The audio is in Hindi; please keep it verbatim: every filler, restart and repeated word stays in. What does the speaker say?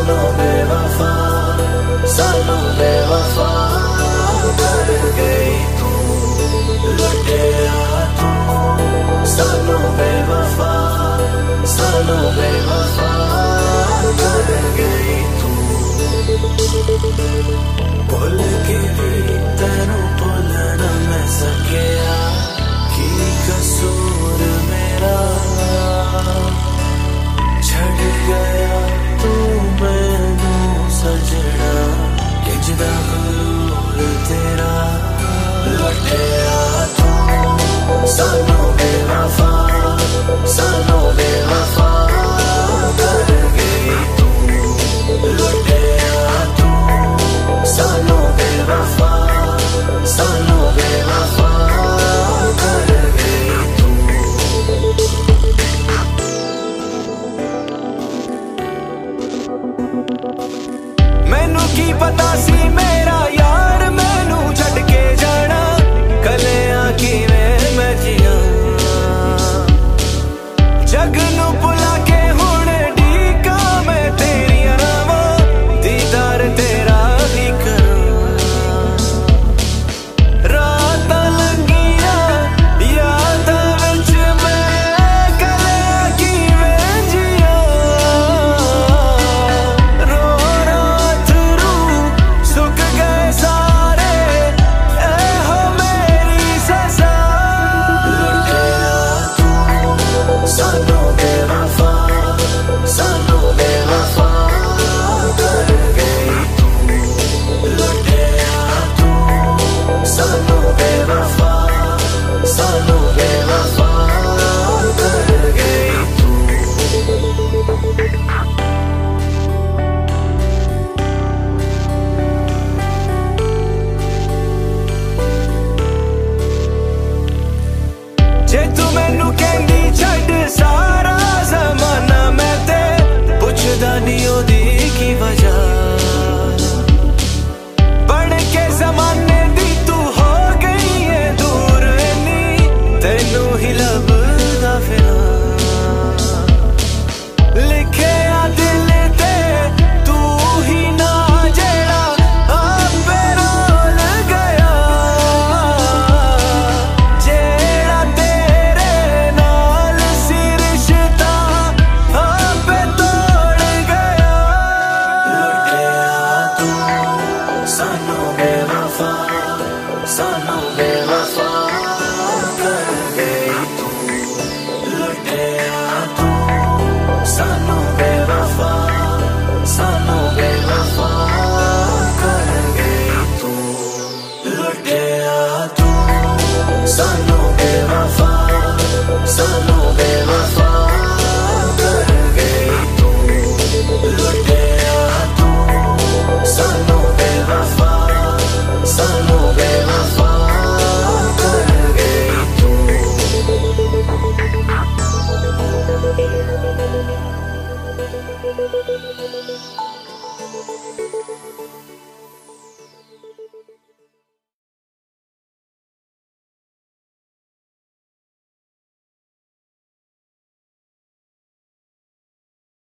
सालों बेवफा सालों बेवफा कर गई तू, लुटेरा तू। सालों बेवफा सालों बेवफा कर गई तू। भुल के भी तेनू भुल न मैं सकिया, की कसूर मेरा। छड़ गया तू मैनू सजना, किंजदा गुरूर तेरा। लुटेरा तू सालों बेवफा सालों बेवफा कर गई तू, लुटेरा तू सालों बेवफा सालों बेवफा कर गई तू। मैनू की पता सी मेरा यार मैनू छड़ के जाना, कलियां किवें मैं जियां। जग नू भुला के हुण ढीका मैं तेरियां रावां, दीदार तेरा ही करां। रातां लंघियां यादां विच मैं कलियां किवें जियां। रो रो अथरू सुक गए सारे, एहो मेरी सजा। लुटेरा तू सालों बेवफा सालों बेवफा कर गई तू, लुटेरा तू सालों बेवफा सालों बेवफा कर गई तू। जे तू मैनू कहंदी छड्ड सारा ज़माना, मैं ते पुछदा नहीं ओदी की वजह। बन के ज़माने दी तू हो गई है दूर इन्नी, तैनू ही लभदा फिरां।